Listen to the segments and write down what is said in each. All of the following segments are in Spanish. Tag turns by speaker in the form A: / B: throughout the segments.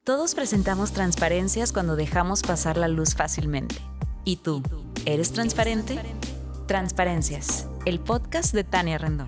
A: Todos presentamos transparencias cuando dejamos pasar la luz fácilmente. ¿Y tú, eres transparente? Transparencias, el podcast de Tania Rendón.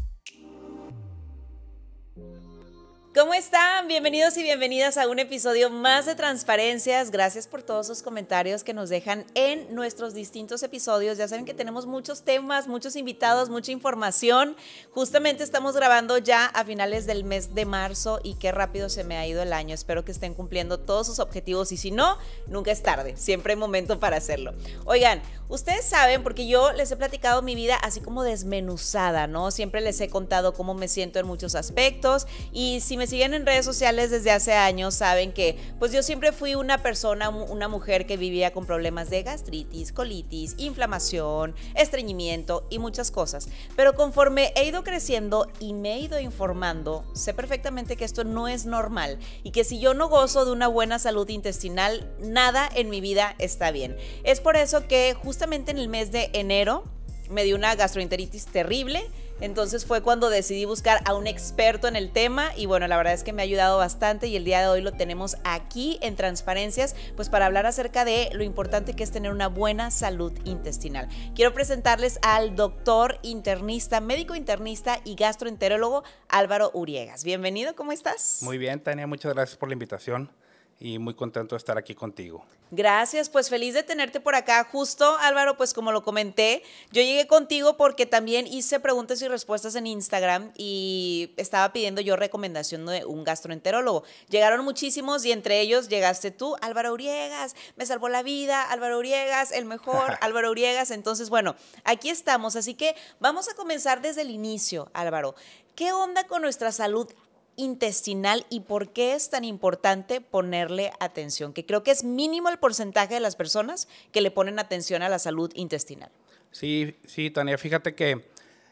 A: ¿Cómo están? Bienvenidos y bienvenidas a un episodio más de Transparencias. Gracias por todos sus comentarios que nos dejan en nuestros distintos episodios. Ya saben que tenemos muchos temas, muchos invitados, mucha información. Justamente estamos grabando ya a finales del mes de marzo y qué rápido se me ha ido el año. Espero que estén cumpliendo todos sus objetivos y si no, nunca es tarde. Siempre hay momento para hacerlo. Oigan, ustedes saben, porque yo les he platicado mi vida así como desmenuzada, ¿no? Siempre les he contado cómo me siento en muchos aspectos y si me siguen en redes sociales desde hace años saben que pues yo siempre fui una persona, una mujer que vivía con problemas de gastritis, colitis, inflamación, estreñimiento y muchas cosas. Pero conforme he ido creciendo y me he ido informando, sé perfectamente que esto no es normal y que si yo no gozo de una buena salud intestinal, nada en mi vida está bien. Es por eso que justamente en el mes de enero me dio una gastroenteritis terrible. Entonces fue cuando decidí buscar a un experto en el tema y bueno, la verdad es que me ha ayudado bastante y el día de hoy lo tenemos aquí en Transparencias, pues para hablar acerca de lo importante que es tener una buena salud intestinal. Quiero presentarles al doctor internista, médico internista y gastroenterólogo Álvaro Uriegas. Bienvenido, ¿cómo estás?
B: Muy bien, Tania, muchas gracias por la invitación y muy contento de estar aquí contigo.
A: Gracias, pues feliz de tenerte por acá. Justo, Álvaro, pues como lo comenté, yo llegué contigo porque también hice preguntas y respuestas en Instagram y estaba pidiendo yo recomendación de un gastroenterólogo. Llegaron muchísimos y entre ellos llegaste tú, Álvaro Uriegas, me salvó la vida, Álvaro Uriegas, el mejor, Álvaro Uriegas. Entonces, bueno, aquí estamos, así que vamos a comenzar desde el inicio, Álvaro. ¿Qué onda con nuestra salud intestinal y por qué es tan importante ponerle atención? Que creo que es mínimo el porcentaje de las personas que le ponen atención a la salud intestinal.
B: Sí, Tania, fíjate que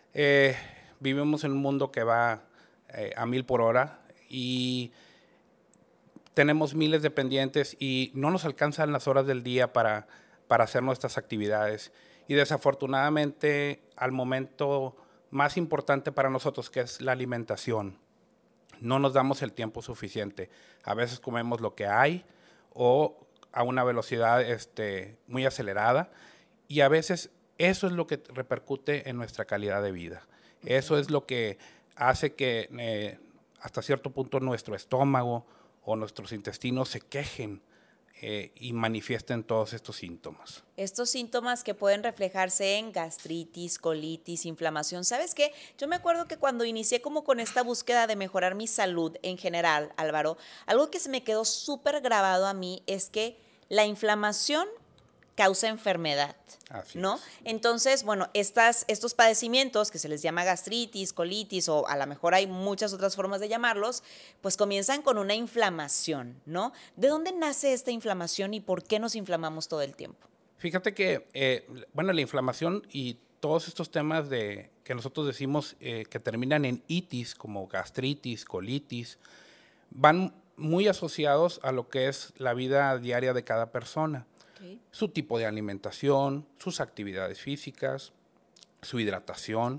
B: vivimos en un mundo que va a 1000 por hora y tenemos miles de pendientes y no nos alcanzan las horas del día para hacer nuestras actividades. Y desafortunadamente, al momento más importante para nosotros, que es la alimentación, no nos damos el tiempo suficiente. A veces comemos lo que hay o a una velocidad muy acelerada y a veces eso es lo que repercute en nuestra calidad de vida. Okay. Eso es lo que hace que hasta cierto punto nuestro estómago o nuestros intestinos se quejen y manifiesten todos estos síntomas.
A: Estos síntomas que pueden reflejarse en gastritis, colitis, inflamación. ¿Sabes qué? Yo me acuerdo que cuando inicié como con esta búsqueda de mejorar mi salud en general, Álvaro, algo que se me quedó súper grabado a mí es que la inflamación causa enfermedad, ¿no? Entonces, bueno, estos padecimientos que se les llama gastritis, colitis o a lo mejor hay muchas otras formas de llamarlos, pues comienzan con una inflamación, ¿no? ¿De dónde nace esta inflamación y por qué nos inflamamos todo el tiempo?
B: Fíjate que, la inflamación y todos estos temas que nosotros decimos que terminan en itis, como gastritis, colitis, van muy asociados a lo que es la vida diaria de cada persona. Okay. Su tipo de alimentación, sus actividades físicas, su hidratación,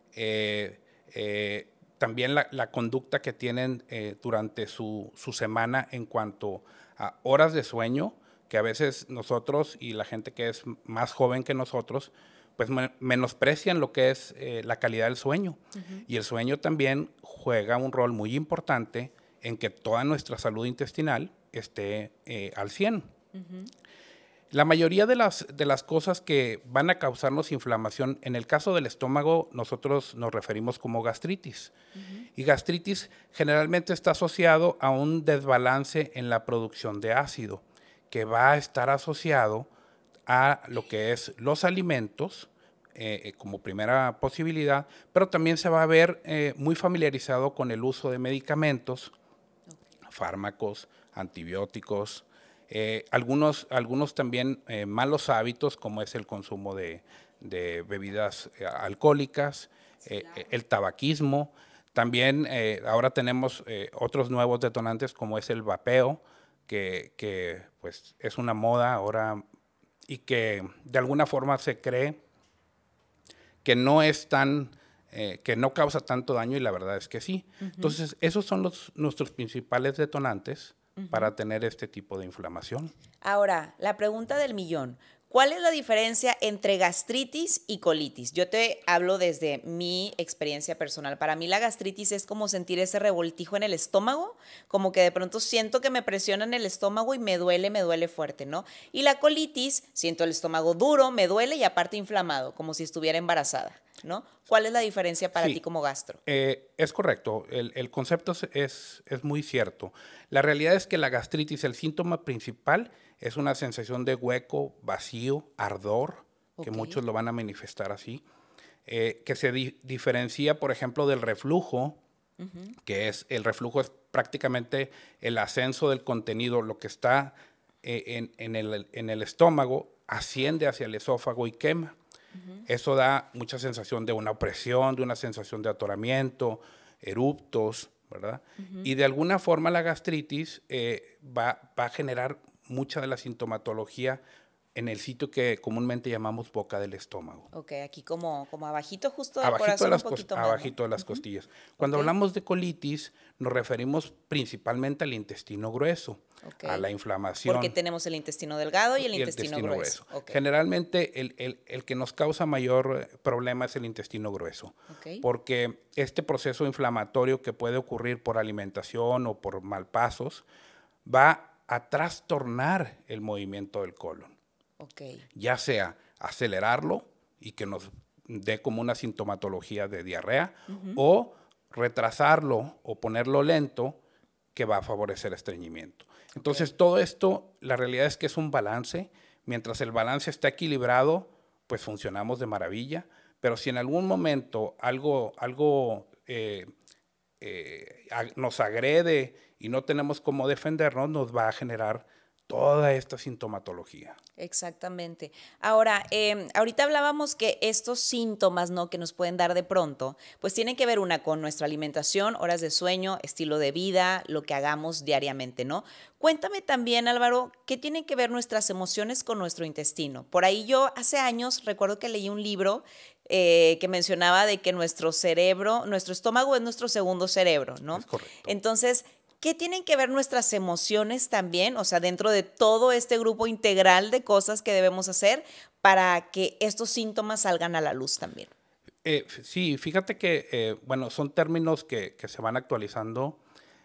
B: también la conducta que tienen durante su semana en cuanto a horas de sueño, que a veces nosotros y la gente que es más joven que nosotros, pues menosprecian lo que es la calidad del sueño. Uh-huh. Y el sueño también juega un rol muy importante en que toda nuestra salud intestinal esté al 100. Uh-huh. La mayoría de las cosas que van a causarnos inflamación, en el caso del estómago, nosotros nos referimos como gastritis. Uh-huh. Y gastritis generalmente está asociado a un desbalance en la producción de ácido, que va a estar asociado a lo que es los alimentos, como primera posibilidad, pero también se va a ver muy familiarizado con el uso de medicamentos, fármacos, antibióticos, algunos también malos hábitos, como es el consumo de bebidas alcohólicas, el tabaquismo. También ahora tenemos otros nuevos detonantes, como es el vapeo, que pues es una moda ahora y que de alguna forma se cree que no es tan que no causa tanto daño y la verdad es que sí. Uh-huh. Entonces, esos son nuestros principales detonantes para tener este tipo de inflamación.
A: Ahora, la pregunta del millón. ¿Cuál es la diferencia entre gastritis y colitis? Yo te hablo desde mi experiencia personal. Para mí la gastritis es como sentir ese revoltijo en el estómago, como que de pronto siento que me presiona en el estómago y me duele fuerte, ¿no? Y la colitis, siento el estómago duro, me duele y aparte inflamado, como si estuviera embarazada, ¿no? ¿Cuál es la diferencia para ti como gastro?
B: Es correcto, el concepto es muy cierto. La realidad es que la gastritis, el síntoma principal es una sensación de hueco, vacío, ardor, que muchos lo van a manifestar así, que se diferencia, por ejemplo, del reflujo, que el reflujo es prácticamente el ascenso del contenido, lo que está en el estómago, asciende hacia el esófago y quema. Eso da mucha sensación de una opresión, de una sensación de atoramiento, eruptos, ¿verdad? Y de alguna forma la gastritis va a generar mucha de la sintomatología en el sitio que comúnmente llamamos boca del estómago.
A: Ok, aquí como abajito justo del corazón un poquito más,
B: abajito de las costillas. Cuando hablamos de colitis, nos referimos principalmente al intestino grueso, a la inflamación.
A: Porque tenemos el intestino delgado y el intestino grueso.
B: Generalmente el que nos causa mayor problema es el intestino grueso, porque este proceso inflamatorio que puede ocurrir por alimentación o por malpasos va a trastornar el movimiento del colon. Ya sea acelerarlo y que nos dé como una sintomatología de diarrea, o retrasarlo o ponerlo lento, que va a favorecer estreñimiento. Entonces, todo esto, la realidad es que es un balance. Mientras el balance está equilibrado, pues funcionamos de maravilla. Pero si en algún momento algo nos agrede y no tenemos cómo defendernos, nos va a generar toda esta sintomatología.
A: Exactamente. Ahora, ahorita hablábamos que estos síntomas, ¿no?, que nos pueden dar de pronto, pues tienen que ver una con nuestra alimentación, horas de sueño, estilo de vida, lo que hagamos diariamente, ¿no? Cuéntame también, Álvaro, ¿qué tienen que ver nuestras emociones con nuestro intestino? Por ahí yo hace años recuerdo que leí un libro que mencionaba de que nuestro estómago es nuestro segundo cerebro, ¿no?
B: Es correcto.
A: Entonces, ¿qué tienen que ver nuestras emociones también? O sea, dentro de todo este grupo integral de cosas que debemos hacer para que estos síntomas salgan a la luz también.
B: Sí, fíjate que, son términos que se van actualizando.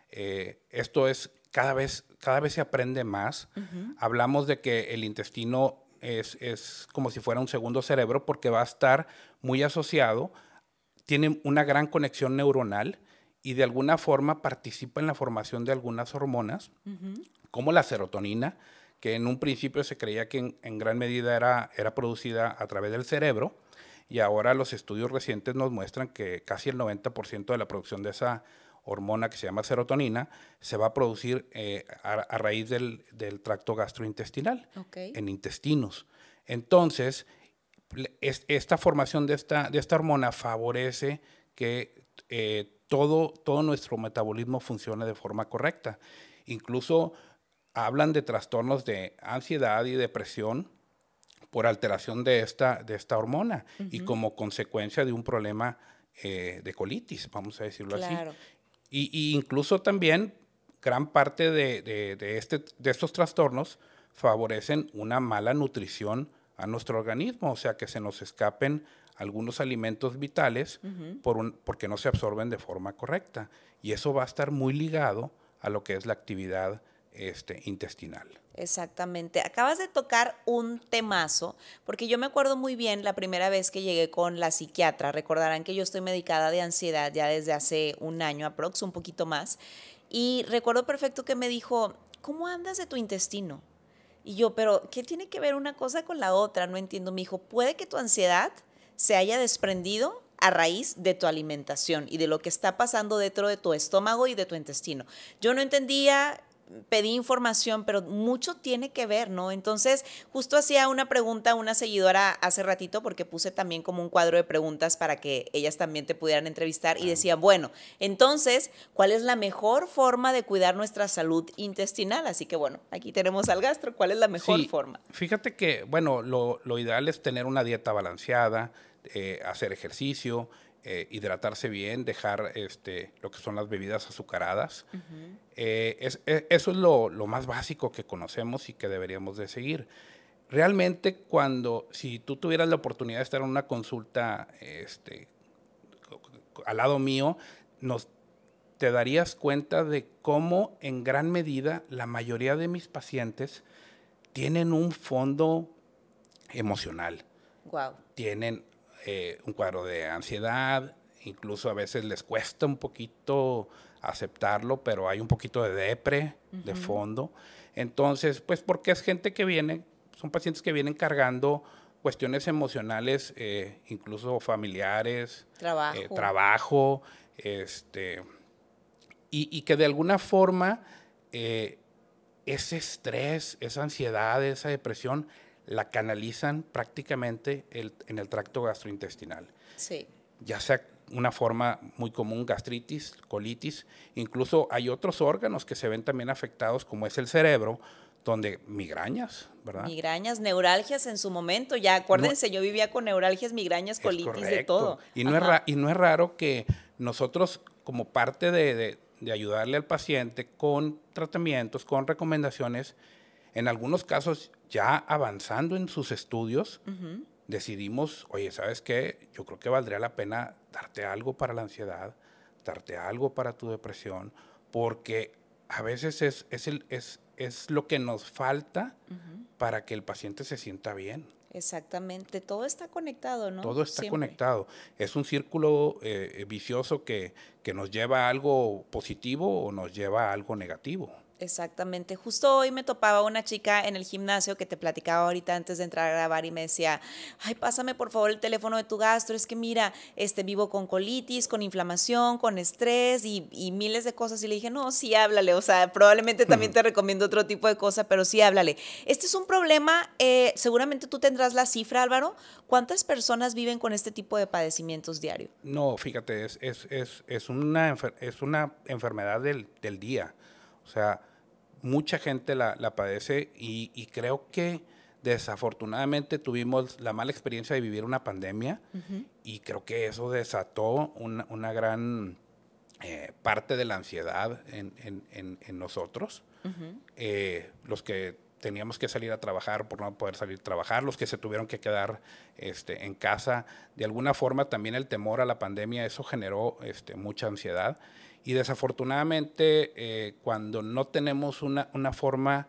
B: Esto es, cada vez se aprende más. Hablamos de que el intestino es como si fuera un segundo cerebro porque va a estar muy asociado, tiene una gran conexión neuronal y de alguna forma participa en la formación de algunas hormonas, como la serotonina, que en un principio se creía que en gran medida era producida a través del cerebro, y ahora los estudios recientes nos muestran que casi el 90% de la producción de esa hormona que se llama serotonina se va a producir a raíz del tracto gastrointestinal, en intestinos. Entonces, esta formación de esta hormona favorece que todo nuestro metabolismo funcione de forma correcta. Incluso hablan de trastornos de ansiedad y depresión por alteración de esta hormona y como consecuencia de un problema de colitis, vamos a decirlo así. Y incluso también gran parte de estos trastornos favorecen una mala nutrición a nuestro organismo, o sea, que se nos escapen algunos alimentos vitales porque no se absorben de forma correcta. Y eso va a estar muy ligado a lo que es la actividad intestinal.
A: Exactamente. Acabas de tocar un temazo, porque yo me acuerdo muy bien la primera vez que llegué con la psiquiatra. Recordarán que yo estoy medicada de ansiedad ya desde hace un año aprox, un poquito más. Y recuerdo perfecto que me dijo, ¿cómo andas de tu intestino? Y yo, pero ¿qué tiene que ver una cosa con la otra? No entiendo. Me dijo, puede que tu ansiedad se haya desprendido a raíz de tu alimentación y de lo que está pasando dentro de tu estómago y de tu intestino. Yo no entendía, pedí información, pero mucho tiene que ver, ¿no? Entonces, justo hacía una pregunta a una seguidora hace ratito, porque puse también como un cuadro de preguntas para que ellas también te pudieran entrevistar, y decía, bueno, entonces, ¿cuál es la mejor forma de cuidar nuestra salud intestinal? Así que, bueno, aquí tenemos al gastro. ¿Cuál es la mejor forma?
B: Fíjate que, lo ideal es tener una dieta balanceada, hacer ejercicio, hidratarse bien, dejar lo que son las bebidas azucaradas. Eso es lo más básico que conocemos y que deberíamos de seguir. Realmente si tú tuvieras la oportunidad de estar en una consulta al lado mío, te darías cuenta de cómo en gran medida la mayoría de mis pacientes tienen un fondo emocional.
A: Wow.
B: Tienen un cuadro de ansiedad, incluso a veces les cuesta un poquito aceptarlo, pero hay un poquito de depre de fondo. Entonces, pues porque es gente que son pacientes que vienen cargando cuestiones emocionales, incluso familiares, trabajo, y que de alguna forma ese estrés, esa ansiedad, esa depresión, la canalizan prácticamente en el tracto gastrointestinal.
A: Sí.
B: Ya sea una forma muy común, gastritis, colitis, incluso hay otros órganos que se ven también afectados, como es el cerebro, donde migrañas, ¿verdad?
A: Migrañas, neuralgias en su momento, ya acuérdense, yo vivía con neuralgias, migrañas, colitis, correcto, de todo.
B: Y no es raro que nosotros, como parte de ayudarle al paciente con tratamientos, con recomendaciones, en algunos casos, ya avanzando en sus estudios, decidimos, oye, ¿sabes qué? Yo creo que valdría la pena darte algo para la ansiedad, darte algo para tu depresión, porque a veces es lo que nos falta para que el paciente se sienta bien.
A: Exactamente, todo está conectado, ¿no?
B: Todo está conectado. Es un círculo vicioso que nos lleva a algo positivo o nos lleva a algo negativo.
A: Exactamente. Justo hoy me topaba una chica en el gimnasio que te platicaba ahorita antes de entrar a grabar y me decía, ay, pásame por favor el teléfono de tu gastro, es que mira, vivo con colitis, con inflamación, con estrés y miles de cosas. Y le dije, no, sí, háblale, o sea, probablemente también te recomiendo otro tipo de cosa, pero sí, háblale. Este es un problema, seguramente tú tendrás la cifra, Álvaro, ¿cuántas personas viven con este tipo de padecimientos diario?
B: No, fíjate, es una enfermedad del día. O sea, mucha gente la padece y creo que desafortunadamente tuvimos la mala experiencia de vivir una pandemia y creo que eso desató una gran parte de la ansiedad en nosotros. Los que teníamos que salir a trabajar por no poder salir a trabajar, los que se tuvieron que quedar en casa, de alguna forma también el temor a la pandemia, eso generó mucha ansiedad. Y desafortunadamente, cuando no tenemos una forma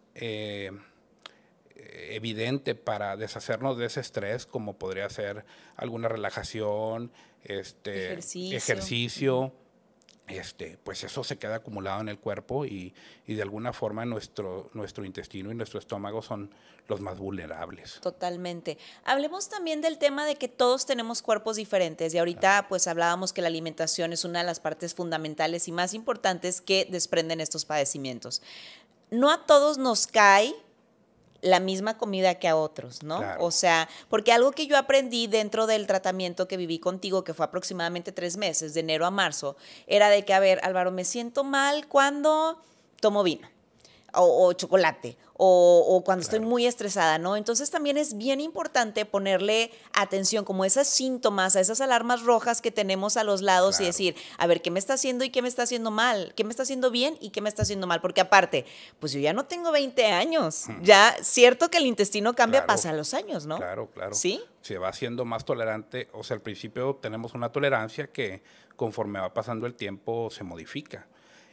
B: evidente para deshacernos de ese estrés, como podría ser alguna relajación, ejercicio, pues eso se queda acumulado en el cuerpo y de alguna forma nuestro intestino y nuestro estómago son los más vulnerables.
A: Totalmente. Hablemos también del tema de que todos tenemos cuerpos diferentes y ahorita pues hablábamos que la alimentación es una de las partes fundamentales y más importantes que desprenden estos padecimientos. No a todos nos cae la misma comida que a otros, ¿no?
B: Claro.
A: O sea, porque algo que yo aprendí dentro del tratamiento que viví contigo, que fue aproximadamente 3 meses, de enero a marzo, era de que, a ver, Álvaro, me siento mal cuando tomo vino o chocolate o cuando estoy muy estresada, ¿no? Entonces también es bien importante ponerle atención como esas síntomas, a esas alarmas rojas que tenemos a los lados y decir, a ver, ¿qué me está haciendo y qué me está haciendo mal? ¿Qué me está haciendo bien y qué me está haciendo mal? Porque aparte, pues yo ya no tengo 20 años, ya cierto que el intestino cambia, pasan los años, ¿no?
B: Claro.
A: ¿Sí?
B: Se va haciendo más tolerante, o sea, al principio tenemos una tolerancia que conforme va pasando el tiempo se modifica.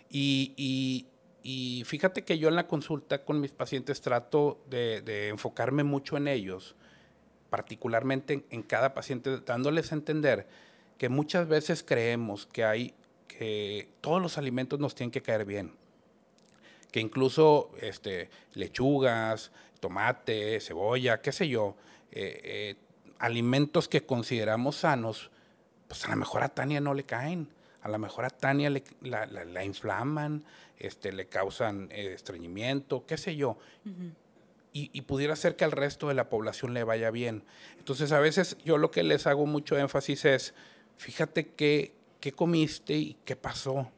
B: Y fíjate que yo en la consulta con mis pacientes trato de enfocarme mucho en ellos, particularmente en cada paciente, dándoles a entender que muchas veces creemos que todos los alimentos nos tienen que caer bien, que incluso lechugas, tomate, cebolla, qué sé yo, alimentos que consideramos sanos, pues a lo mejor a Tania no le caen. A lo mejor a Tania la inflaman, le causan estreñimiento, qué sé yo. Y pudiera ser que al resto de la población le vaya bien. Entonces, a veces yo lo que les hago mucho énfasis es, fíjate qué comiste y qué pasó.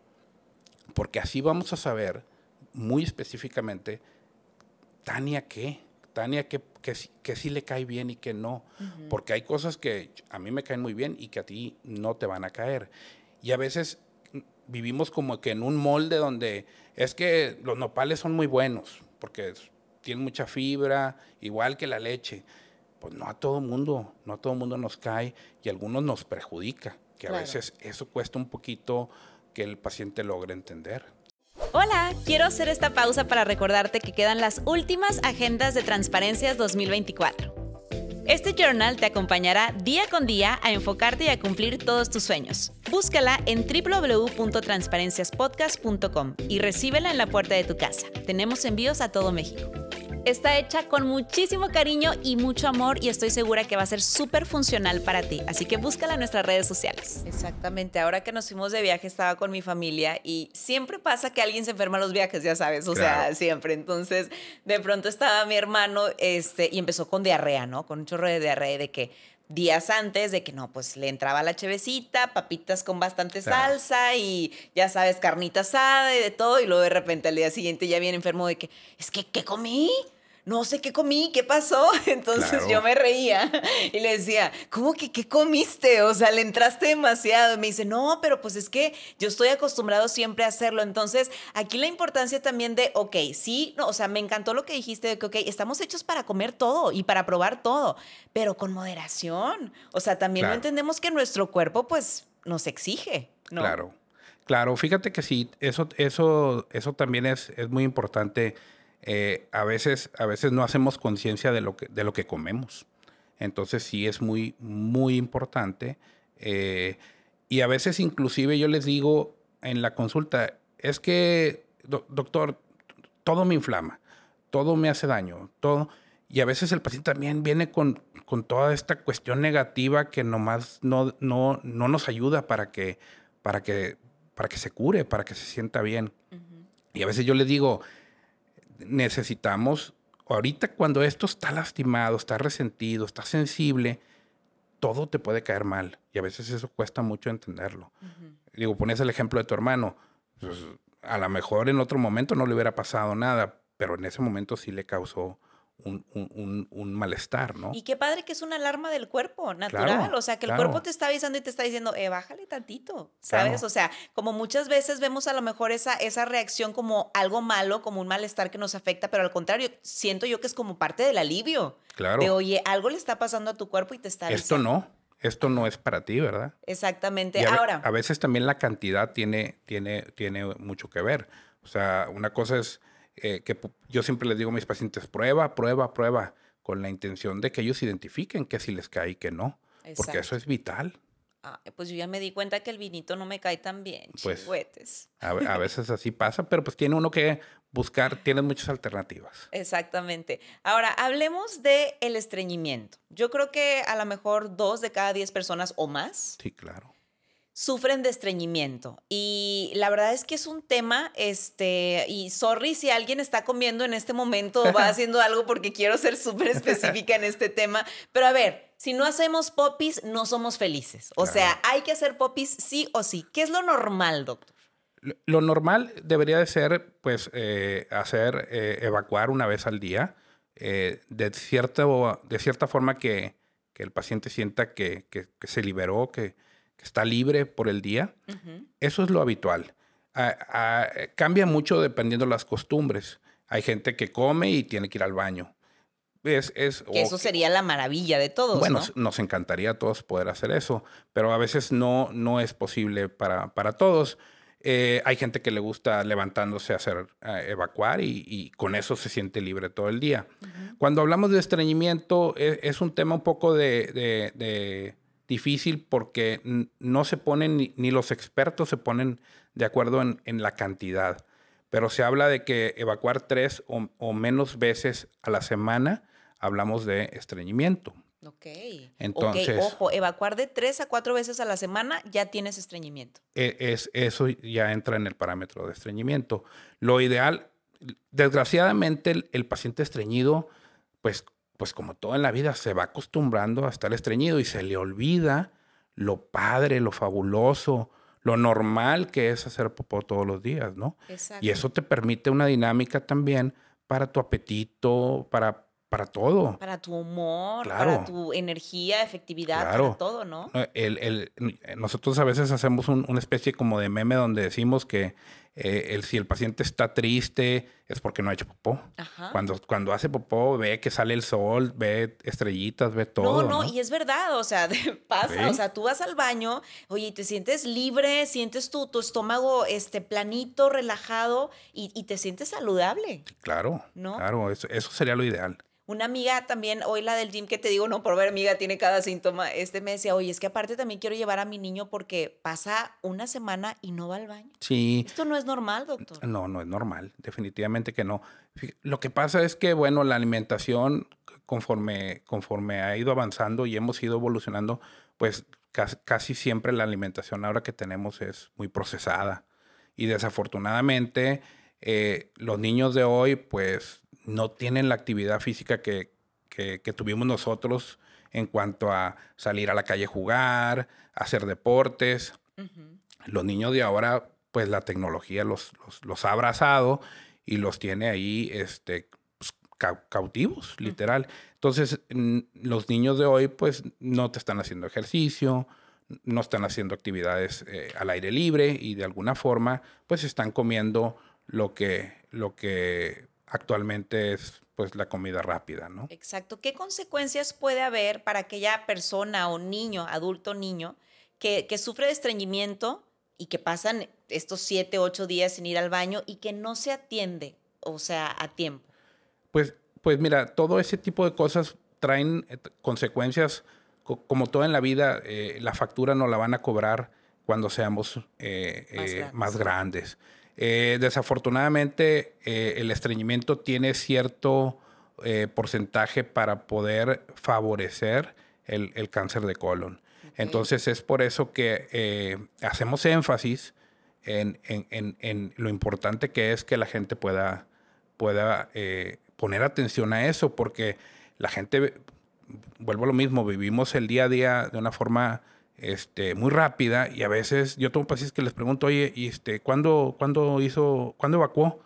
B: Porque así vamos a saber muy específicamente, Tania, ¿qué? Tania que sí le cae bien y que no. Porque hay cosas que a mí me caen muy bien y que a ti no te van a caer. Y a veces vivimos como que en un molde donde es que los nopales son muy buenos porque tienen mucha fibra, igual que la leche. Pues no a todo mundo nos cae y a algunos nos perjudica, que a veces eso cuesta un poquito que el paciente logre entender.
A: Hola, quiero hacer esta pausa para recordarte que quedan las últimas agendas de Transparencias 2024. Este journal te acompañará día con día a enfocarte y a cumplir todos tus sueños. Búscala en www.transparenciaspodcast.com y recíbela en la puerta de tu casa. Tenemos envíos a todo México. Está hecha con muchísimo cariño y mucho amor y estoy segura que va a ser súper funcional para ti. Así que búscala en nuestras redes sociales. Exactamente. Ahora que nos fuimos de viaje estaba con mi familia y siempre pasa que alguien se enferma en los viajes, ya sabes. O sea, siempre. Entonces, de pronto estaba mi hermano y empezó con diarrea, ¿no? Con un chorro de diarrea de que días antes de que no, pues le entraba la chevecita, papitas con bastante salsa y ya sabes, carnita asada y de todo. Y luego de repente al día siguiente ya viene enfermo de que, es que, ¿qué comí? No sé qué comí, ¿qué pasó? Entonces yo me reía y le decía, ¿cómo que qué comiste? O sea, le entraste demasiado. Y me dice, no, pero pues es que yo estoy acostumbrado siempre a hacerlo. Entonces, aquí la importancia también de, ok, sí, no, o sea, me encantó lo que dijiste de que, ok, estamos hechos para comer todo y para probar todo, pero con moderación. O sea, también no entendemos que nuestro cuerpo, pues, nos exige, ¿no?
B: Claro. Fíjate que sí, eso también es muy importante. A veces no hacemos conciencia de lo que comemos. Entonces sí es muy, muy importante. Y a veces inclusive yo les digo en la consulta, es que, doctor, todo me inflama, todo me hace daño, todo. Y a veces el paciente también viene con toda esta cuestión negativa que nomás no nos ayuda para que se cure, para que se sienta bien. Y a veces yo les digo, necesitamos, ahorita cuando esto está lastimado, está resentido, está sensible, todo te puede caer mal. Y a veces eso cuesta mucho entenderlo. Digo, pones el ejemplo de tu hermano. Pues, a lo mejor en otro momento no le hubiera pasado nada, pero en ese momento sí le causó un malestar, ¿no?
A: Y qué padre que es una alarma del cuerpo natural. O sea, que el cuerpo te está avisando y te está diciendo, bájale tantito, ¿sabes? O sea, como muchas veces vemos a lo mejor esa reacción como algo malo, como un malestar que nos afecta, pero al contrario, siento yo que es como parte del alivio. De, oye, algo le está pasando a tu cuerpo y te está avisando.
B: Esto no es para ti, ¿verdad?
A: Exactamente.
B: Y
A: ahora,
B: a veces también la cantidad tiene mucho que ver. O sea, una cosa es que yo siempre les digo a mis pacientes, prueba, con la intención de que ellos identifiquen que si les cae y que no. Porque eso es vital.
A: Pues yo ya me di cuenta que el vinito no me cae tan bien,
B: pues,
A: chingüetes.
B: A veces así pasa, pero pues tiene uno que buscar, tiene muchas alternativas.
A: Exactamente. Ahora, hablemos del estreñimiento. Yo creo que a lo mejor 2 de cada 10 personas o más.
B: Sí, claro.
A: Sufren de estreñimiento y la verdad es que es un tema, y sorry si alguien está comiendo en este momento o va haciendo algo porque quiero ser súper específica en este tema, pero a ver, si no hacemos popis, no somos felices. O sea, hay que hacer popis sí o sí. ¿Qué es lo normal, doctor?
B: Lo normal debería de ser, pues, evacuar una vez al día, de cierta forma que el paciente sienta que se liberó, que está libre por el día. Eso es lo habitual. Cambia mucho dependiendo de las costumbres. Hay gente que come y tiene que ir al baño.
A: Que eso sería la maravilla de todos,
B: bueno,
A: ¿no?
B: Nos encantaría a todos poder hacer eso, pero a veces no es posible para todos. Hay gente que le gusta levantándose a evacuar y con eso se siente libre todo el día. Cuando hablamos de estreñimiento, es un tema un poco de difícil porque no se ponen, ni los expertos se ponen de acuerdo en la cantidad. Pero se habla de que evacuar 3 o menos veces a la semana, hablamos de estreñimiento. Entonces,
A: ojo, evacuar de 3 a 4 veces a la semana, ya tienes estreñimiento.
B: Eso ya entra en el parámetro de estreñimiento. Lo ideal, desgraciadamente, el paciente estreñido, pues como todo en la vida, se va acostumbrando a estar estreñido y se le olvida lo padre, lo fabuloso, lo normal que es hacer popó todos los días, ¿no?
A: Exacto.
B: Y eso te permite una dinámica también para tu apetito, para Para todo.
A: Para tu humor,
B: Claro.
A: para tu energía, efectividad,
B: Claro.
A: para todo, ¿no?
B: Nosotros a veces hacemos una especie como de meme donde decimos que si el paciente está triste es porque no ha hecho popó.
A: Ajá.
B: Cuando hace popó ve que sale el sol, ve estrellitas, ve todo,
A: No,
B: ¿no?
A: y es verdad, o sea, pasa,
B: Sí.
A: o sea, tú vas al baño, oye, y te sientes libre, sientes tu estómago planito, relajado y te sientes saludable,
B: Claro,
A: ¿no?
B: claro, eso sería lo ideal.
A: Una amiga también, hoy la del gym que te digo, no por ver, amiga, tiene cada síntoma, me decía, oye, es que aparte también quiero llevar a mi niño porque pasa una semana y no va al baño.
B: Sí.
A: Esto no es normal, doctor.
B: No es normal, definitivamente que no. Lo que pasa es que, bueno, la alimentación, conforme ha ido avanzando y hemos ido evolucionando, pues casi siempre la alimentación ahora que tenemos es muy procesada. Y desafortunadamente, los niños de hoy, pues, no tienen la actividad física que tuvimos nosotros en cuanto a salir a la calle a jugar, hacer deportes. Los niños de ahora, pues la tecnología los ha abrazado y los tiene ahí pues, cautivos, literal. Entonces, los niños de hoy, pues no te están haciendo ejercicio, no están haciendo actividades al aire libre y de alguna forma, pues están comiendo lo que actualmente es pues la comida rápida, ¿no?
A: Exacto. ¿Qué consecuencias puede haber para aquella persona o niño, adulto niño, que sufre de estreñimiento y que pasan estos 7, 8 días sin ir al baño y que no se atiende, o sea, a tiempo?
B: Pues mira, todo ese tipo de cosas traen consecuencias, como todo en la vida, la factura nos la van a cobrar cuando seamos más grandes. Desafortunadamente, el estreñimiento tiene cierto porcentaje para poder favorecer el cáncer de colon. Okay. Entonces, es por eso que hacemos énfasis en lo importante que es que la gente pueda poner atención a eso, porque la gente, vuelvo a lo mismo, vivimos el día a día de una forma muy rápida y a veces yo tengo pacientes que les pregunto, oye, ¿y cuándo evacuó?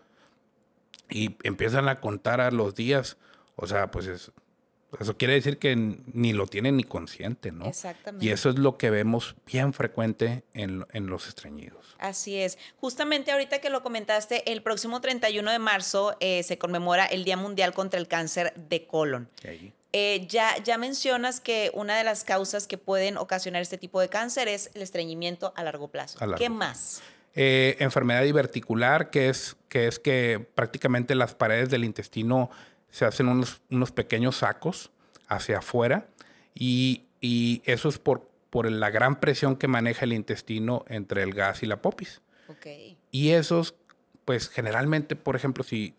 B: Y empiezan a contar a los días, o sea, pues eso quiere decir que ni lo tienen ni consciente, ¿no?
A: Exactamente.
B: Y eso es lo que vemos bien frecuente en los estreñidos.
A: Así es. Justamente ahorita que lo comentaste, el próximo 31 de marzo se conmemora el Día Mundial contra el Cáncer de Colon.
B: Okay.
A: Ya mencionas que una de las causas que pueden ocasionar este tipo de cáncer es el estreñimiento a largo plazo. ¿Qué más?
B: Enfermedad diverticular, que es que prácticamente las paredes del intestino se hacen unos pequeños sacos hacia afuera y eso es por la gran presión que maneja el intestino entre el gas y la popis.
A: Okay.
B: Y esos, pues generalmente, por ejemplo, si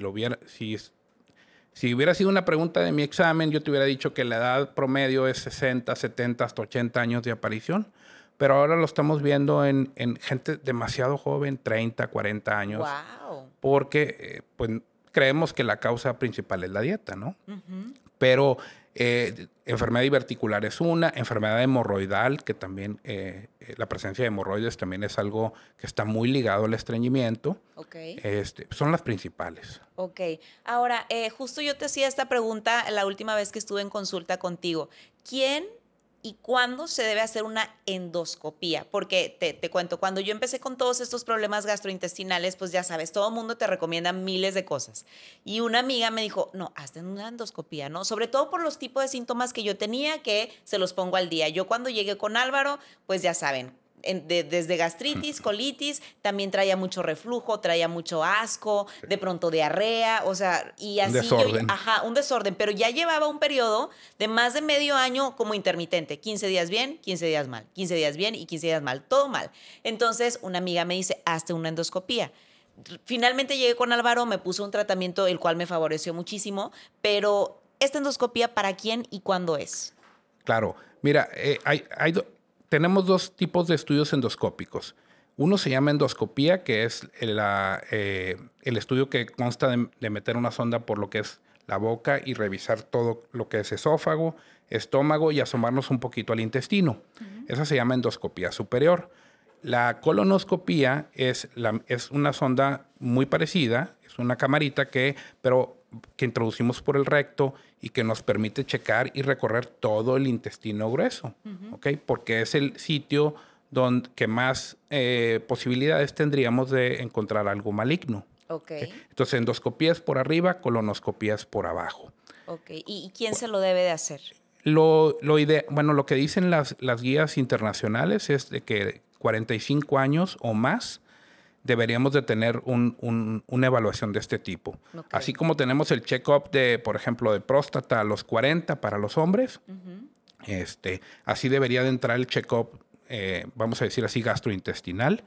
B: hubiera sido una pregunta de mi examen, yo te hubiera dicho que la edad promedio es 60, 70, hasta 80 años de aparición. Pero ahora lo estamos viendo en gente demasiado joven, 30, 40 años.
A: Wow.
B: Porque pues, creemos que la causa principal es la dieta, ¿no?
A: Uh-huh.
B: Pero enfermedad diverticular es una, enfermedad hemorroidal, que también la presencia de hemorroides también es algo que está muy ligado al estreñimiento.
A: Okay.
B: Son las principales.
A: Ok. Ahora, justo yo te hacía esta pregunta la última vez que estuve en consulta contigo. ¿Quién y cuándo se debe hacer una endoscopía? Porque te cuento, cuando yo empecé con todos estos problemas gastrointestinales, pues ya sabes, todo el mundo te recomienda miles de cosas. Y una amiga me dijo, no, hazte una endoscopía, ¿no? Sobre todo por los tipos de síntomas que yo tenía, que se los pongo al día. Yo cuando llegué con Álvaro, pues ya saben, desde gastritis, colitis, también traía mucho reflujo, traía mucho asco, de pronto diarrea, o sea, y así.
B: Un desorden.
A: Un desorden, pero ya llevaba un periodo de más de medio año como intermitente, 15 días bien, 15 días mal, 15 días bien y 15 días mal, todo mal. Entonces, una amiga me dice, hazte una endoscopía. Finalmente llegué con Álvaro, me puso un tratamiento el cual me favoreció muchísimo, pero ¿esta endoscopía para quién y cuándo es?
B: Claro, mira, tenemos dos tipos de estudios endoscópicos. Uno se llama endoscopía, que es el estudio que consta de meter una sonda por lo que es la boca y revisar todo lo que es esófago, estómago y asomarnos un poquito al intestino. Uh-huh. Esa se llama endoscopía superior. La colonoscopía es una sonda muy parecida, es una camarita pero que introducimos por el recto y que nos permite checar y recorrer todo el intestino grueso, ¿ok? Porque es el sitio que más posibilidades tendríamos de encontrar algo maligno.
A: Ok.
B: Entonces, endoscopías por arriba, colonoscopías por abajo.
A: Ok. ¿Y quién se lo debe de hacer?
B: Lo que dicen las guías internacionales es de que 45 años o más deberíamos de tener una evaluación de este tipo.
A: Ok.
B: Así como tenemos el check-up de, por ejemplo, de próstata a los 40 para los hombres, así debería de entrar el check-up, vamos a decir así, gastrointestinal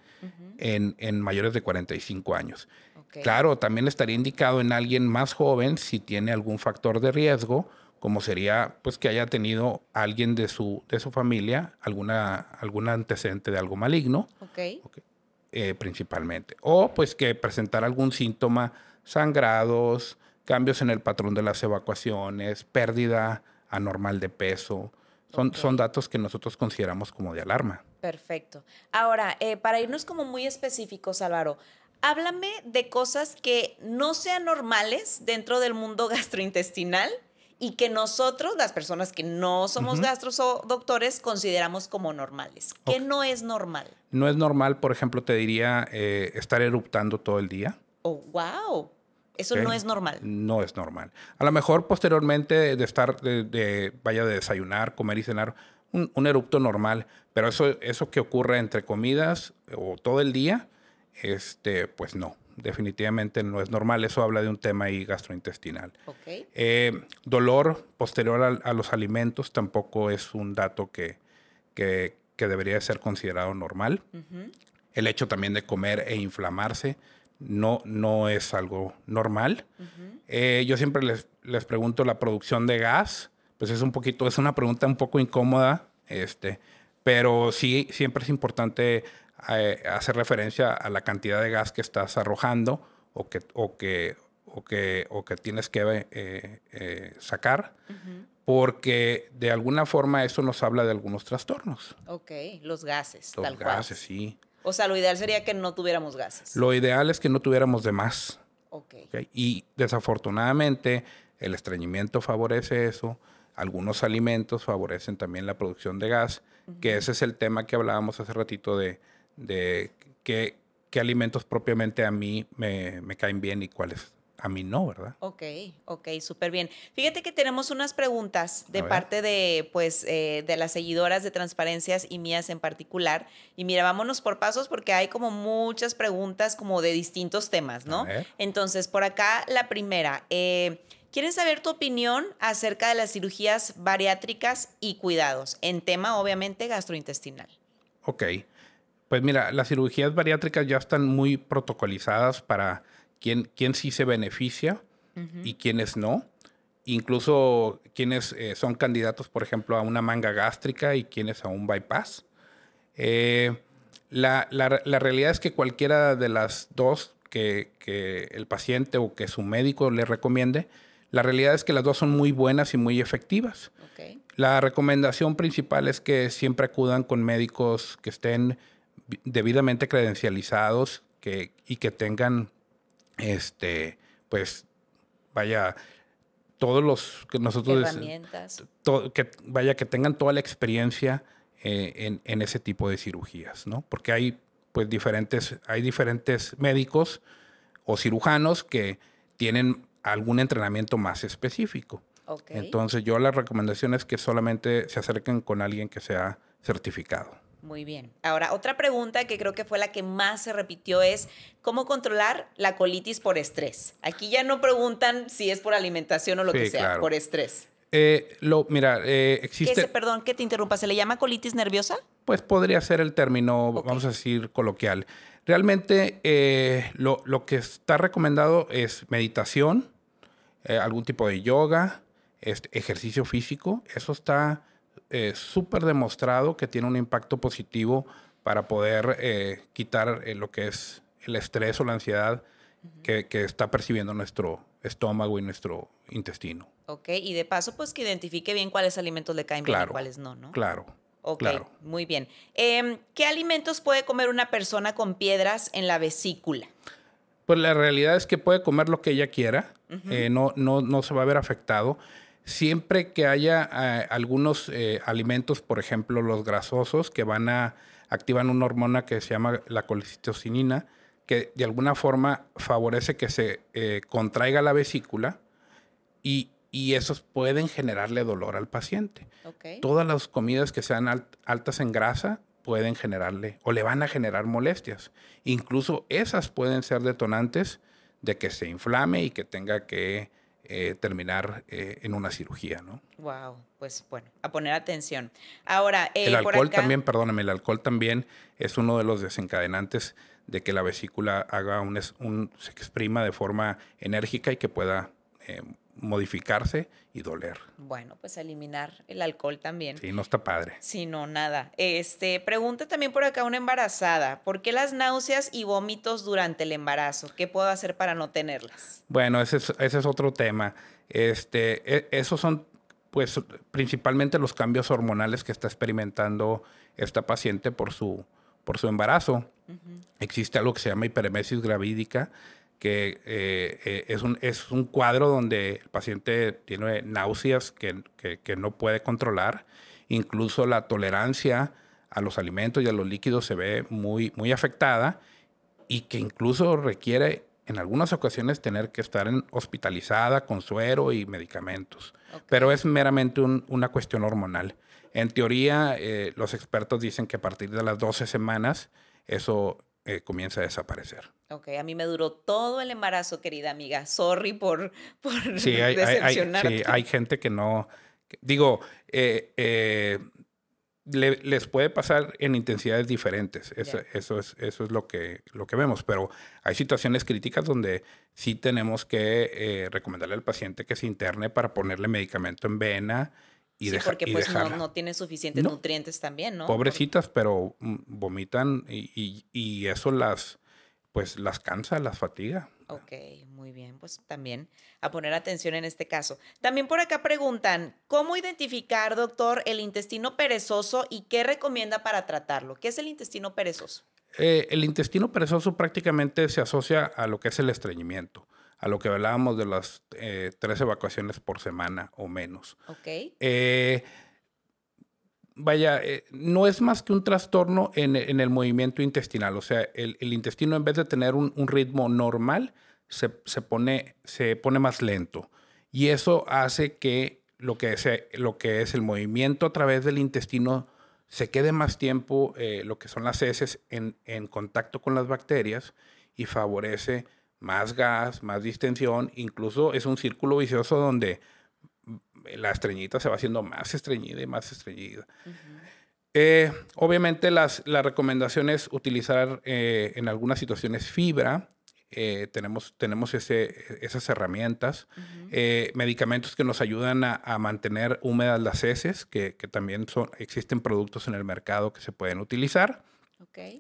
B: en mayores de 45 años.
A: Okay.
B: Claro, también estaría indicado en alguien más joven si tiene algún factor de riesgo, como sería pues que haya tenido alguien de su familia algún antecedente de algo maligno.
A: Okay.
B: Principalmente. O pues que presentara algún síntoma, sangrados, cambios en el patrón de las evacuaciones, pérdida anormal de peso. Son datos que nosotros consideramos como de alarma.
A: Perfecto. Ahora, para irnos como muy específicos, Álvaro, háblame de cosas que no sean normales dentro del mundo gastrointestinal y que nosotros, las personas que no somos gastros o doctores, consideramos como normales. ¿Qué no es normal?
B: No es normal, por ejemplo, te diría estar eruptando todo el día.
A: Oh, wow. Eso no es normal.
B: No es normal. A lo mejor posteriormente vaya de desayunar, comer y cenar, un erupto normal, pero eso que ocurre entre comidas o todo el día, pues no. Definitivamente no es normal. Eso habla de un tema ahí gastrointestinal.
A: Okay.
B: Dolor posterior a los alimentos tampoco es un dato que debería ser considerado normal. El hecho también de comer e inflamarse no es algo normal. Yo siempre les pregunto la producción de gas. Pues es una pregunta un poco incómoda, pero sí siempre es importante hacer referencia a la cantidad de gas que estás arrojando o que tienes que sacar, porque de alguna forma eso nos habla de algunos trastornos.
A: Ok, los gases,
B: Los
A: tal cual.
B: Los gases, sí.
A: O sea, lo ideal sería que no tuviéramos gases.
B: Lo ideal es que no tuviéramos de más.
A: Okay.
B: Y desafortunadamente el estreñimiento favorece eso. Algunos alimentos favorecen también la producción de gas, que ese es el tema que hablábamos hace ratito de qué alimentos propiamente a mí me caen bien y cuáles a mí no, ¿verdad?
A: Ok, súper bien. Fíjate que tenemos unas preguntas de parte de, pues, de las seguidoras de Transparencias y mías en particular. Y mira, vámonos por pasos porque hay como muchas preguntas como de distintos temas, ¿no? Entonces, por acá la primera, ¿quieren saber tu opinión acerca de las cirugías bariátricas y cuidados en tema, obviamente, gastrointestinal?
B: Ok. Pues mira, las cirugías bariátricas ya están muy protocolizadas para quién sí se beneficia y quiénes no. Incluso quienes son candidatos, por ejemplo, a una manga gástrica y quienes a un bypass. La realidad es que cualquiera de las dos que el paciente o que su médico le recomiende, la realidad es que las dos son muy buenas y muy efectivas.
A: Okay.
B: La recomendación principal es que siempre acudan con médicos que estén debidamente credencializados y que tengan, pues, vaya, todos los que nosotros...
A: Herramientas.
B: Que tengan toda la experiencia en ese tipo de cirugías, ¿no? Porque hay diferentes médicos o cirujanos que tienen algún entrenamiento más específico.
A: Okay.
B: Entonces, yo la recomendación es que solamente se acerquen con alguien que sea certificado.
A: Muy bien. Ahora, otra pregunta que creo que fue la que más se repitió es ¿cómo controlar la colitis por estrés? Aquí ya no preguntan si es por alimentación o lo que sea, claro. Por estrés.
B: Existe...
A: Perdón que te interrumpa, ¿se le llama colitis nerviosa?
B: Pues podría ser el término, vamos a decir, coloquial. Realmente lo que está recomendado es meditación, algún tipo de yoga, ejercicio físico. Eso está súper demostrado que tiene un impacto positivo para poder quitar lo que es el estrés o la ansiedad que está percibiendo nuestro estómago y nuestro intestino.
A: Ok, y de paso, pues que identifique bien cuáles alimentos le caen bien y cuáles no, ¿no?
B: Claro.
A: Ok,
B: claro.
A: Muy bien. ¿Qué alimentos puede comer una persona con piedras en la vesícula?
B: Pues la realidad es que puede comer lo que ella quiera, no se va a ver afectado. Siempre que haya algunos alimentos, por ejemplo, los grasosos, que activan una hormona que se llama la colecistocinina, que de alguna forma favorece que se contraiga la vesícula y esos pueden generarle dolor al paciente.
A: Okay.
B: Todas las comidas que sean altas en grasa pueden generarle o le van a generar molestias. Incluso esas pueden ser detonantes de que se inflame y que tenga que terminar en una cirugía, ¿no?
A: Wow, pues bueno, a poner atención. Ahora,
B: El
A: por
B: alcohol
A: acá,
B: también, perdóname, el alcohol también es uno de los desencadenantes de que la vesícula se exprima de forma enérgica y que pueda modificarse y doler.
A: bueno, pues eliminar el alcohol también.
B: Sí, no está padre.
A: Sí, no, nada. Pregunta también por acá una embarazada. ¿Por qué las náuseas y vómitos durante el embarazo? ¿Qué puedo hacer para no tenerlas?
B: Bueno, ese es otro tema. Esos son, pues, principalmente los cambios hormonales que está experimentando esta paciente por su embarazo. Existe algo que se llama hiperemesis gravídica, que es un cuadro donde el paciente tiene náuseas que no puede controlar. Incluso la tolerancia a los alimentos y a los líquidos se ve muy, muy afectada y que incluso requiere en algunas ocasiones tener que estar hospitalizada con suero y medicamentos. Okay. Pero es meramente una cuestión hormonal. En teoría, los expertos dicen que a partir de las 12 semanas eso comienza a desaparecer.
A: Ok, a mí me duró todo el embarazo, querida amiga. Sorry por
B: sí,
A: decepcionarte.
B: Hay gente que no... les puede pasar en intensidades diferentes. Eso es lo que vemos. Pero hay situaciones críticas donde sí tenemos que recomendarle al paciente que se interne para ponerle medicamento en vena.
A: Porque pues no tiene suficientes nutrientes también, ¿no?
B: Pobrecitas, pero vomitan y eso las cansa, las fatiga.
A: Ok, muy bien. Pues también a poner atención en este caso. También por acá preguntan, ¿cómo identificar, doctor, el intestino perezoso y qué recomienda para tratarlo? ¿Qué es el intestino perezoso?
B: El intestino perezoso prácticamente se asocia a lo que es el estreñimiento, a lo que hablábamos de las 3 evacuaciones por semana o menos.
A: Ok.
B: No es más que un trastorno en el movimiento intestinal. O sea, el intestino, en vez de tener un ritmo normal, se pone más lento. Y eso hace que lo que es el movimiento a través del intestino se quede más tiempo, lo que son las heces, en contacto con las bacterias y favorece más gas, más distensión. Incluso es un círculo vicioso donde la estreñida se va haciendo más estreñida y más estreñida. Obviamente la recomendación es utilizar en algunas situaciones fibra. Tenemos esas herramientas. Medicamentos que nos ayudan a mantener húmedas las heces, que también existen productos en el mercado que se pueden utilizar.
A: Okay.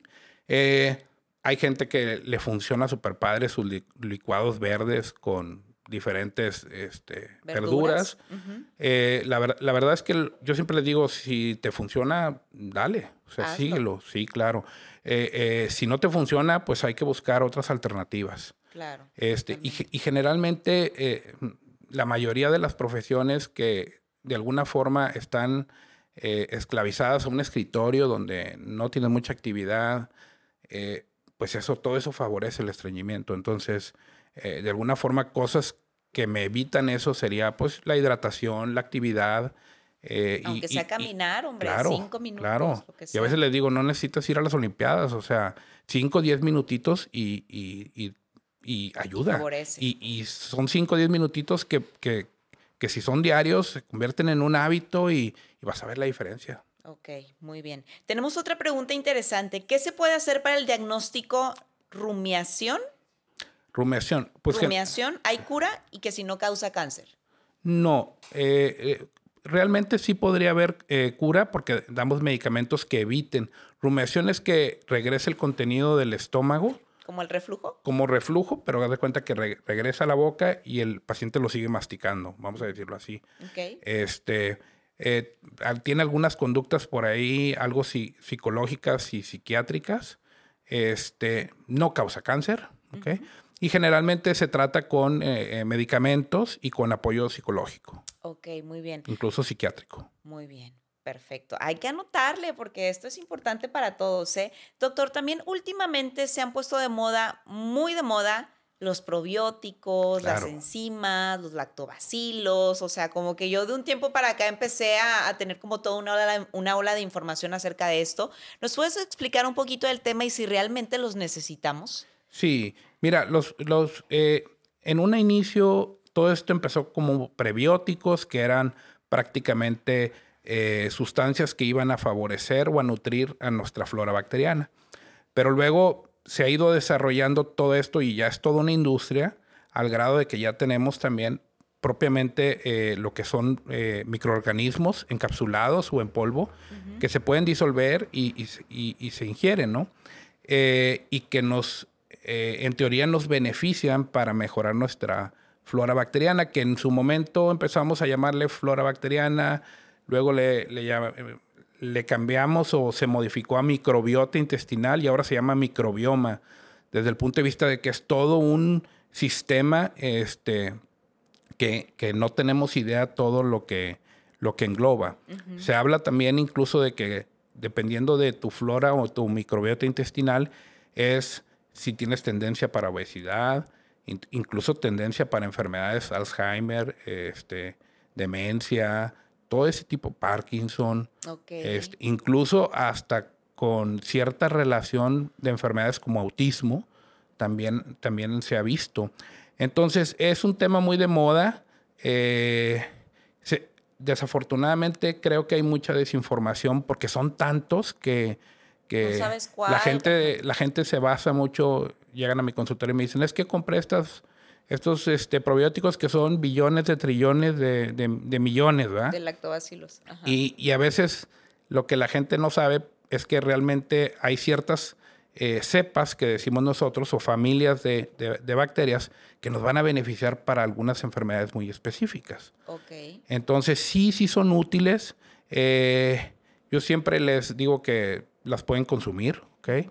B: Hay gente que le funciona súper padre sus licuados verdes con diferentes verduras. La verdad es que yo siempre les digo, si te funciona, dale. O sea, síguelo. Sí, claro. Si no te funciona, pues hay que buscar otras alternativas.
A: Claro.
B: Y generalmente la mayoría de las profesiones que de alguna forma están esclavizadas a un escritorio donde no tienen mucha actividad, pues todo eso favorece el estreñimiento. Entonces, de alguna forma, cosas que me evitan eso sería pues la hidratación, la actividad.
A: Aunque sea caminar, hombre,
B: claro,
A: 5 minutos.
B: Claro.
A: Lo que sea.
B: Y a veces les digo, no necesitas ir a las Olimpiadas, o sea, 5 o 10 minutitos y ayuda.
A: Favorece.
B: Y son 5 o 10 minutitos que si son diarios se convierten en un hábito y vas a ver la diferencia.
A: Ok, muy bien. Tenemos otra pregunta interesante. ¿Qué se puede hacer para el diagnóstico rumiación?
B: Rumiación. Pues
A: rumiación, ¿hay cura y que si no causa cáncer?
B: No, realmente sí podría haber cura porque damos medicamentos que eviten. Rumiación es que regrese el contenido del estómago.
A: ¿Como el reflujo?
B: Como reflujo, pero haz de cuenta que regresa a la boca y el paciente lo sigue masticando, vamos a decirlo así.
A: Okay.
B: Tiene algunas conductas por ahí, algo psicológicas y psiquiátricas. No causa cáncer, ¿ok? y generalmente se trata con medicamentos y con apoyo psicológico,
A: Ok, muy bien.
B: incluso psiquiátrico.
A: Muy bien, perfecto. Hay que anotarle porque esto es importante para todos, ¿eh? Doctor, también últimamente se han puesto de moda, muy de moda, los probióticos, las
B: Claro.
A: enzimas, los lactobacilos, o sea, como que yo de un tiempo para acá empecé a tener como toda una ola de información acerca de esto. ¿Nos puedes explicar un poquito del tema y si realmente los necesitamos?
B: Sí, mira, en un inicio todo esto empezó como prebióticos, que eran prácticamente sustancias que iban a favorecer o a nutrir a nuestra flora bacteriana. Pero luego se ha ido desarrollando todo esto y ya es toda una industria, al grado de que ya tenemos también propiamente lo que son microorganismos encapsulados o en polvo que se pueden disolver y se ingieren, ¿no? Y que en teoría nos benefician para mejorar nuestra flora bacteriana, que en su momento empezamos a llamarle flora bacteriana, luego le cambiamos o se modificó a microbiota intestinal y ahora se llama microbioma, desde el punto de vista de que es todo un sistema que no tenemos idea todo lo que engloba. Se habla también incluso de que dependiendo de tu flora o tu microbiota intestinal es si tienes tendencia para obesidad, incluso tendencia para enfermedades Alzheimer, demencia, todo ese tipo, Parkinson, incluso hasta con cierta relación de enfermedades como autismo, también se ha visto. Entonces, es un tema muy de moda. Desafortunadamente, creo que hay mucha desinformación porque son tantos que
A: No sabes cuál.
B: la gente se basa mucho, llegan a mi consultorio y me dicen, es que compré estos probióticos que son billones de trillones de millones, ¿verdad?
A: De lactobacilos. Ajá.
B: Y a veces lo que la gente no sabe es que realmente hay ciertas cepas que decimos nosotros o familias de bacterias que nos van a beneficiar para algunas enfermedades muy específicas.
A: Ok.
B: Entonces sí son útiles. Yo siempre les digo que las pueden consumir, ¿ok?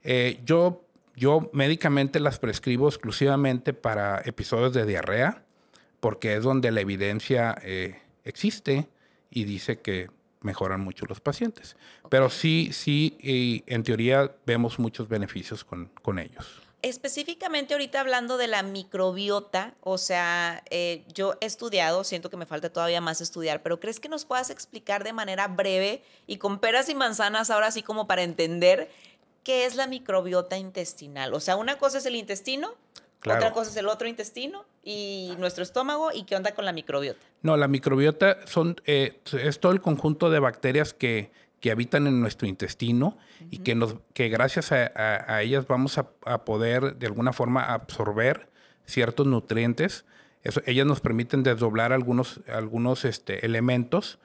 B: Yo médicamente las prescribo exclusivamente para episodios de diarrea, porque es donde la evidencia existe y dice que mejoran mucho los pacientes. Okay. Pero sí, en teoría vemos muchos beneficios con ellos.
A: Específicamente ahorita hablando de la microbiota, o sea, yo he estudiado, siento que me falta todavía más estudiar, pero ¿crees que nos puedas explicar de manera breve y con peras y manzanas ahora sí como para entender qué es la microbiota intestinal? O sea, una cosa es el intestino, claro, otra cosa es el otro intestino y nuestro estómago, ¿y qué onda con la microbiota?
B: No, la microbiota es todo el conjunto de bacterias que habitan en nuestro intestino y que gracias a ellas vamos a poder de alguna forma absorber ciertos nutrientes. Ellas nos permiten desdoblar algunos elementos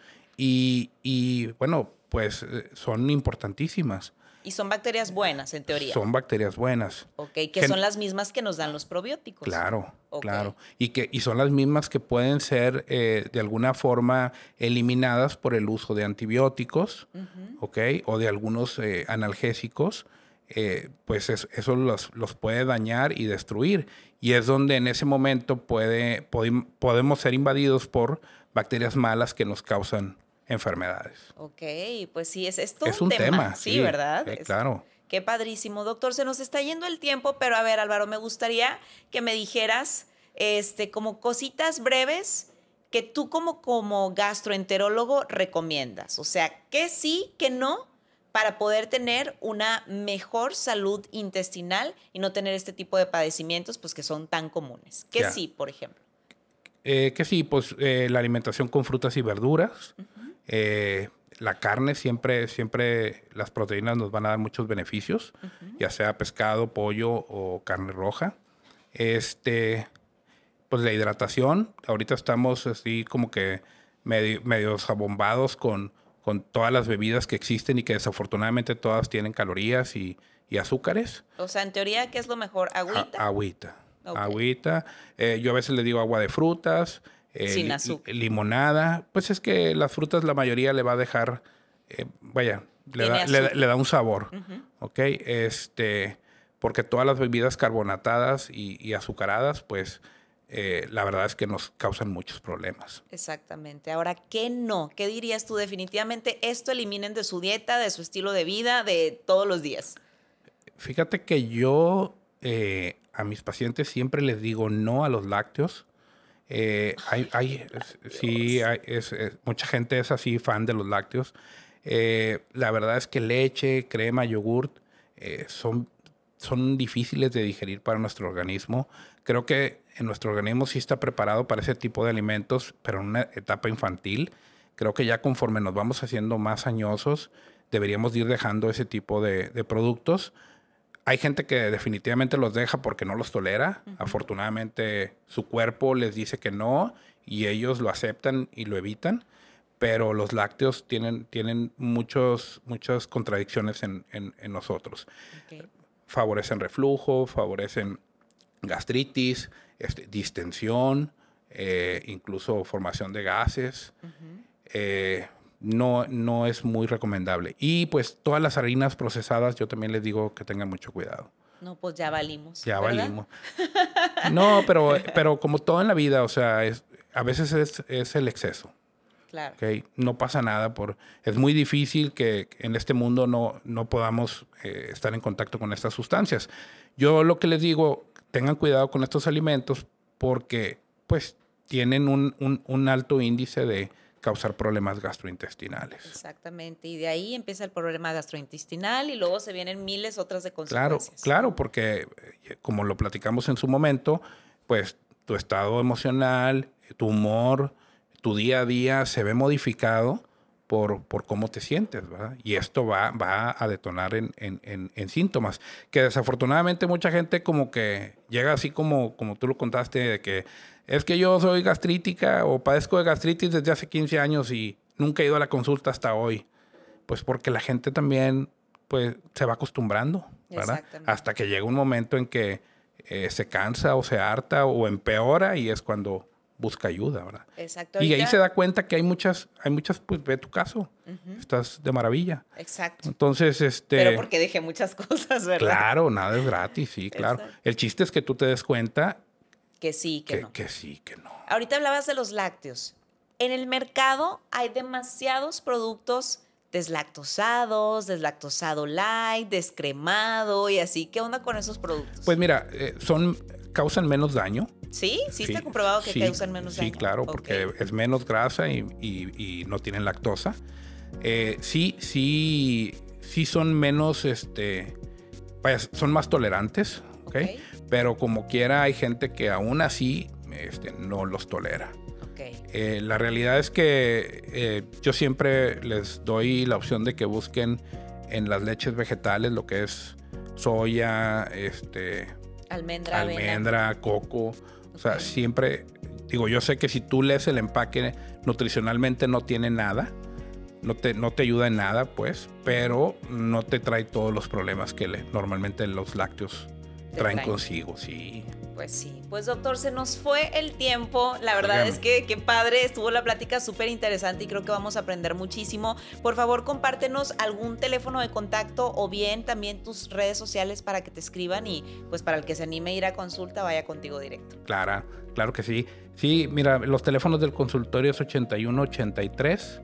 B: y bueno, pues son importantísimas.
A: Y son bacterias buenas, en teoría.
B: Son bacterias buenas.
A: Ok, que son las mismas que nos dan los probióticos.
B: Claro, claro. Y son las mismas que pueden ser de alguna forma eliminadas por el uso de antibióticos, ¿ok? O de algunos analgésicos. Pues eso los puede dañar y destruir. Y es donde en ese momento podemos ser invadidos por bacterias malas que nos causan enfermedades.
A: Ok, pues sí, es todo
B: un tema.
A: Sí, ¿verdad?
B: Claro.
A: Qué padrísimo. Doctor, se nos está yendo el tiempo, pero a ver, Álvaro, me gustaría que me dijeras como cositas breves que tú como gastroenterólogo recomiendas. O sea, que sí, que no, para poder tener una mejor salud intestinal y no tener este tipo de padecimientos pues que son tan comunes. Que sí, por ejemplo.
B: Que sí, pues la alimentación con frutas y verduras. La carne, siempre las proteínas nos van a dar muchos beneficios, ya sea pescado, pollo o carne roja. Pues la hidratación, ahorita estamos así como que medio abombados con todas las bebidas que existen y que desafortunadamente todas tienen calorías y azúcares.
A: O sea, en teoría, ¿qué es lo mejor? ¿Agüita?
B: Agüita. Okay. Agüita. Yo a veces le digo agua de frutas.
A: Sin azúcar.
B: Limonada. Pues es que las frutas la mayoría le va a dejar, le da un sabor. ¿Ok? porque todas las bebidas carbonatadas y azucaradas, pues la verdad es que nos causan muchos problemas.
A: Exactamente. Ahora, ¿qué no? ¿Qué dirías tú? Definitivamente esto eliminen de su dieta, de su estilo de vida, de todos los días.
B: Fíjate que yo a mis pacientes siempre les digo no a los lácteos. Mucha gente es así fan de los lácteos. La verdad es que leche, crema, yogurt son difíciles de digerir para nuestro organismo. Creo que en nuestro organismo sí está preparado para ese tipo de alimentos, pero en una etapa infantil. Creo que ya conforme nos vamos haciendo más añosos, deberíamos ir dejando ese tipo de productos. Hay gente que definitivamente los deja porque no los tolera. Afortunadamente su cuerpo les dice que no y ellos lo aceptan y lo evitan. Pero los lácteos tienen muchas contradicciones en nosotros.
A: Okay.
B: Favorecen reflujo, favorecen gastritis, distensión, incluso formación de gases. No es muy recomendable. Y pues todas las harinas procesadas, yo también les digo que tengan mucho cuidado.
A: No, pues ya valimos.
B: Ya
A: ¿verdad?
B: valimos. No, pero como todo en la vida, o sea, a veces es el exceso.
A: Claro.
B: Okay. No pasa nada. Es muy difícil que en este mundo no podamos estar en contacto con estas sustancias. Yo lo que les digo, tengan cuidado con estos alimentos porque pues tienen un alto índice de causar problemas gastrointestinales.
A: Exactamente. Y de ahí empieza el problema gastrointestinal y luego se vienen miles otras de consecuencias.
B: Claro, porque como lo platicamos en su momento, pues tu estado emocional, tu humor, tu día a día se ve modificado por cómo te sientes, ¿verdad? Y esto va a detonar en síntomas. Que desafortunadamente mucha gente como que llega así como tú lo contaste, de que es que yo soy gastrítica o padezco de gastritis desde hace 15 años y nunca he ido a la consulta hasta hoy. Pues porque la gente también pues se va acostumbrando, ¿verdad? Hasta que llega un momento en que se cansa o se harta o empeora y es cuando busca ayuda, ¿verdad?
A: Exacto.
B: Y ahí se da cuenta que hay muchas, pues ve tu caso. Estás de maravilla.
A: Exacto.
B: Entonces,
A: Pero porque dejé muchas cosas, ¿verdad?
B: Claro, nada es gratis, sí, claro. Exacto. El chiste es que tú te des cuenta
A: que sí, que no.
B: Que sí, que no.
A: Ahorita hablabas de los lácteos. En el mercado hay demasiados productos deslactosados, deslactosado light, descremado y así. ¿Qué onda con esos productos?
B: Pues mira, causan menos daño.
A: ¿Sí? ¿Sí está comprobado que causan menos daño?
B: Sí, claro, porque es menos grasa y no tienen lactosa. Sí son menos, son más tolerantes, ¿okay? Pero como quiera hay gente que aún así no los tolera. La realidad es que yo siempre les doy la opción de que busquen en las leches vegetales lo que es soya, almendra, coco. O sea, siempre, digo, yo sé que si tú lees el empaque, nutricionalmente no tiene nada, no te ayuda en nada, pues, pero no te trae todos los problemas que normalmente los lácteos traen consigo, sí.
A: Pues sí. Pues doctor, se nos fue el tiempo. La verdad es que qué padre. Estuvo la plática súper interesante y creo que vamos a aprender muchísimo. Por favor, compártenos algún teléfono de contacto o bien también tus redes sociales para que te escriban y pues para el que se anime a ir a consulta vaya contigo directo.
B: Claro que sí. Sí, mira, los teléfonos del consultorio es 8183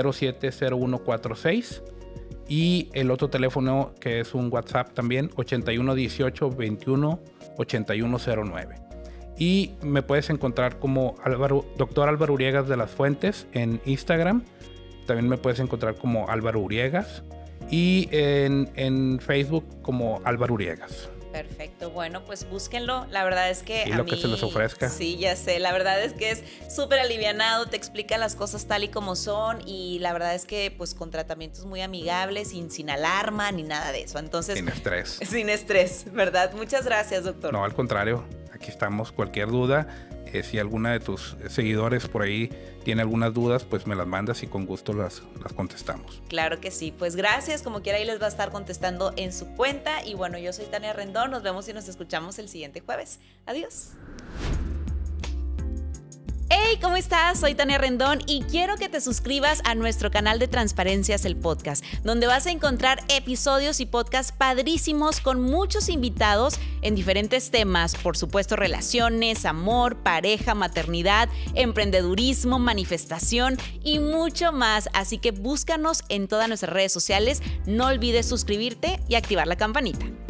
B: 070146 y el otro teléfono que es un WhatsApp también 8118 21 8109. Y me puedes encontrar como Dr. Álvaro Uriegas de las Fuentes en Instagram. También me puedes encontrar como Álvaro Uriegas. Y en Facebook como Álvaro Uriegas.
A: Perfecto, bueno, pues búsquenlo. La verdad es que
B: y lo que se les ofrezca.
A: Sí, ya sé. La verdad es que es súper alivianado, te explica las cosas tal y como son y la verdad es que pues con tratamientos muy amigables, sin alarma ni nada de eso. Entonces,
B: sin estrés.
A: Sin estrés, ¿verdad? Muchas gracias, doctor.
B: No, al contrario. Aquí estamos. Cualquier duda, si alguna de tus seguidores por ahí tiene algunas dudas, pues me las mandas y con gusto las contestamos.
A: Claro que sí. Pues gracias. Como quiera, ahí les va a estar contestando en su cuenta. Y bueno, yo soy Tania Rendón. Nos vemos y nos escuchamos el siguiente jueves. Adiós. Hey, ¿cómo estás? Soy Tania Rendón y quiero que te suscribas a nuestro canal de Transparencias, el podcast, donde vas a encontrar episodios y podcasts padrísimos con muchos invitados en diferentes temas, por supuesto, relaciones, amor, pareja, maternidad, emprendedurismo, manifestación y mucho más. Así que búscanos en todas nuestras redes sociales. No olvides suscribirte y activar la campanita.